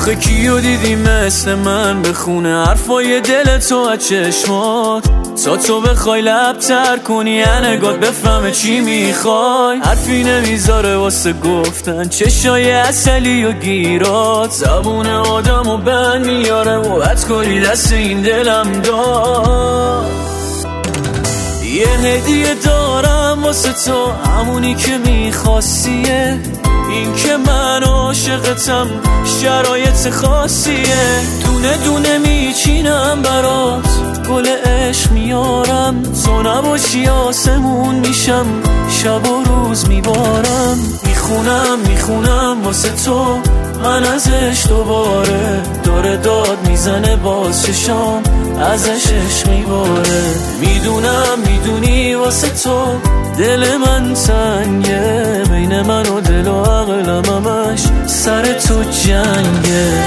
آخه کیو دیدی مثل من بخونه حرفای دل تو از چشمات، تا تو بخوای لبتر کنی یه نگات بفهمه چی میخوای. حرفی نمیذاره واسه گفتن چشای اصلی و گیرات، زبون آدمو بند میاره و حد کنی دست این دلم داد. یه هدیه دارم واسه تو، همونی که میخواستیه، این که من عاشقتم شرایط خاصیه. دونه دونه میچینم برات، گل عشق میارم، تو نباشی آسمون میشم، شب و روز میبارم. میخونم واسه تو من ازش دوباره، داره داد میزنه باز چشام ازش عشق میباره. میدونی واسه تو دل من تنگه، بین من و دل و عقلم همش سر تو جنگه.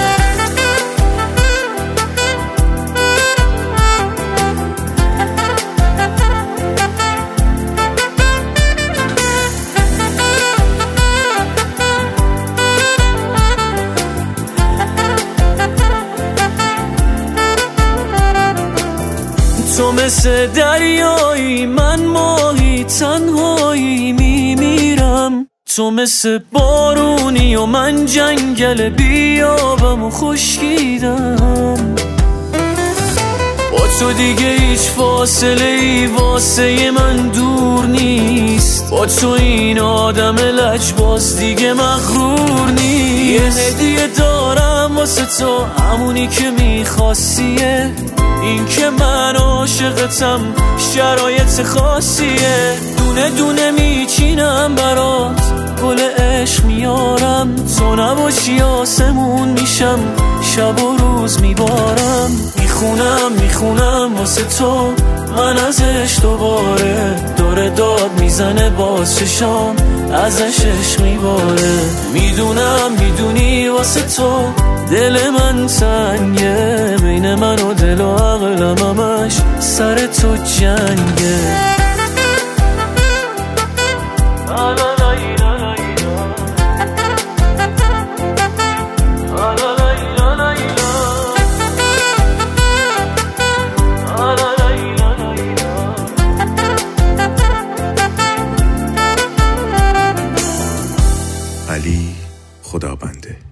تو مثل دریایی، من ماهی تنهایی میمیرم. تو مثل بارونی و من جنگل بیابم و خشکیدم. با تو دیگه هیچ فاصله ای واسه من دور نیست، با تو این آدم لجباز دیگه مغرور نیست. یه هدیه دارم واسه تو، همونی که میخواستیه، این که من عاشقتم شرایط خاصیه. دونه دونه میچینم برات، گل عشق میارم، تو نباشی آسمون میشم، شب و روز میبارم. میخونم واسه تو من ازش دوباره، داره داد میزنه باز چشام ازش عشق میباره. میدونی واسه تو دل من تنگه، بین من و دل و عقلم همش سر تو جنگه. علی خدابنده.